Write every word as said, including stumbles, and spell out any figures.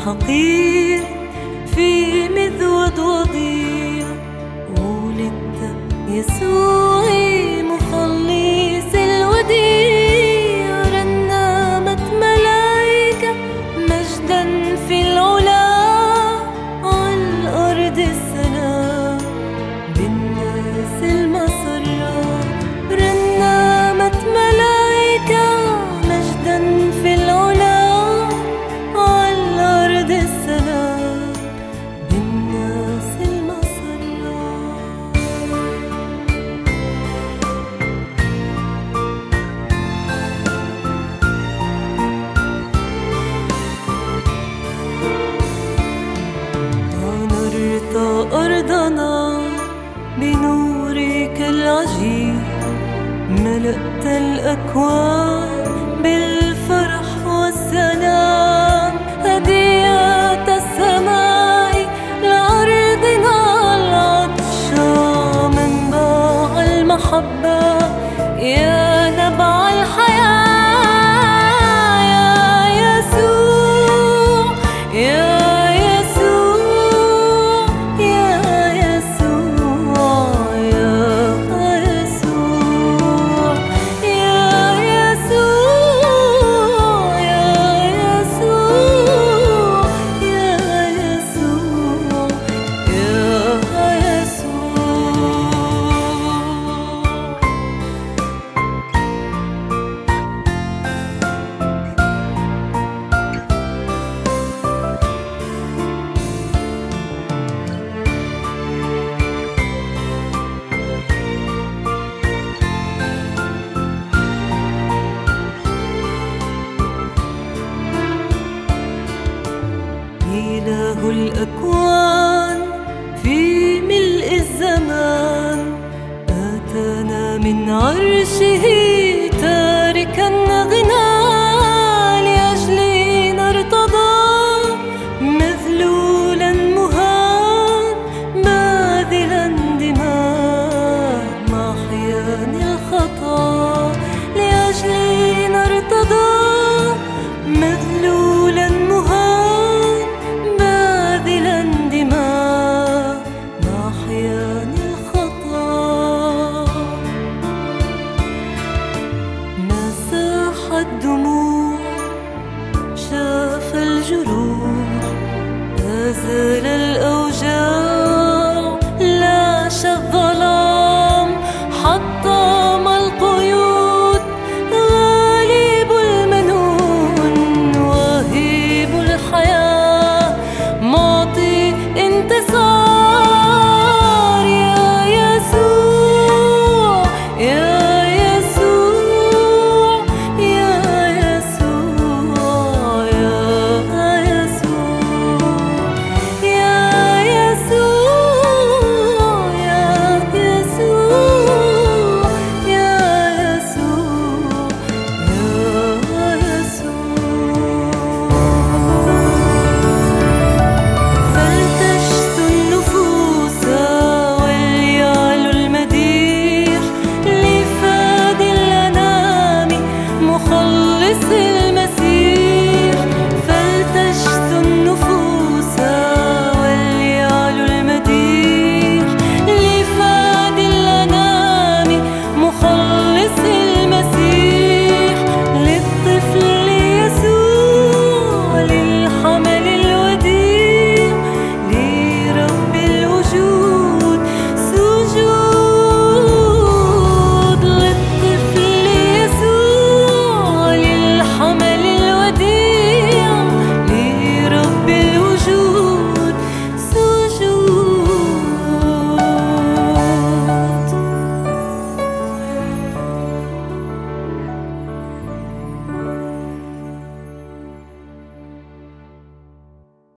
حقير في مذود وضيع، ولدت يسوعي مخلص الوديع. رنمت ملايكة مجدا في العلا، عالأرض السلام بالناس المسرة. رنمت ملايكة مجدا في العلا، عالأرض السلام بالناس المسرة. أنرت أرضنا بنورك العجيب، ملأت الأكوان بالفرح والسلام. هدية السماء لأرضنا العطشة، منبع المحبة يا نبع الحياة. يا يسوع يا إله الأكوان في ملء الزمان، آتانا من عرشه